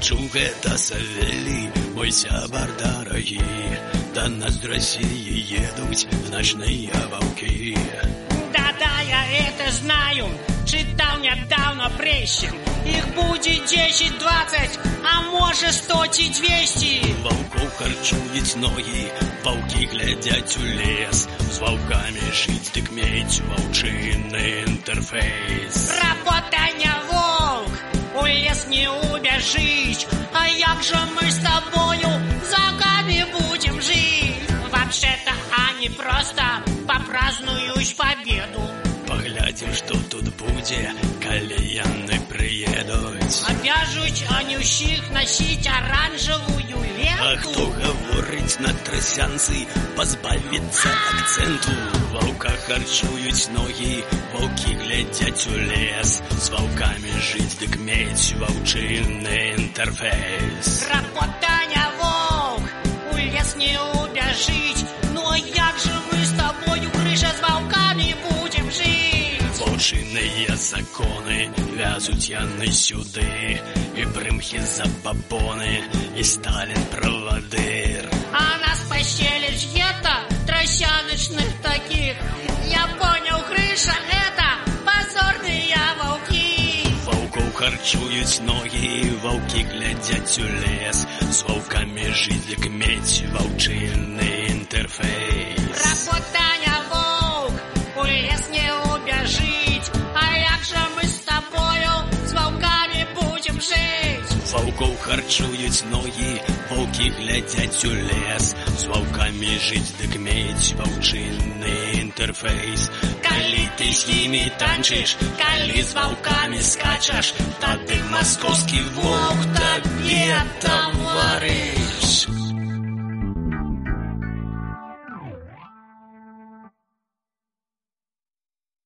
Пачуў гэта Савелий, мой сябар дарагі. Да нас з России едуць ночные волки. Да-да, я это знаю, читал недавно в прессе. Их будет 10-20, а может 100 и 200. Ваўкоў харчуюць ногі, ваўкі глядзяць у лес. З ваўкамі жыць, дык мець ваўчыны інтэрфейс. Работа не волк, у лес не убежишь. А як же мы с тобою за вами будем жить? Вообще-то они просто попразднуют победу. Поглядим, что тут будзе, калі яны прыедуць. Обяжуць они ўсіх носить оранжевую ленту. А хто гаворыць на трасянцы, пазбавіцца акцэнту. Ваўка харчуюць ногі, ваўкі глядзяць у лес. З ваўкамі жыць, дык мець ваўчыны інтэрфейс. Работа не волк, у лес не убежить. Ну а як же мы с тобою, крыша, с волками будем жить? Ваўчыныя законы вязуць яны сюды. І прымхі забабоны, і Сталин правадыр. А нас поселишь где-то тросяночных таких. Я понял, крыша, это позорные волки. Ваўкоў харчуюць ногі, ваўкі глядзяць у лес. З ваўкамі жыць, дык мець ваўчыны інтэрфейс. Работа не волк, у лес не убежить. А як же мы с тобою с волками будем жить? Ваўкоў харчуюць ногі, ваўкі глядзяць у лес. З ваўкамі жыць, дык мець ваўчыны інтэрфейс. Калі ты з імі танчыш, калі з ваўкамі скачаш, тады маскоўскі воўк табе таварыш.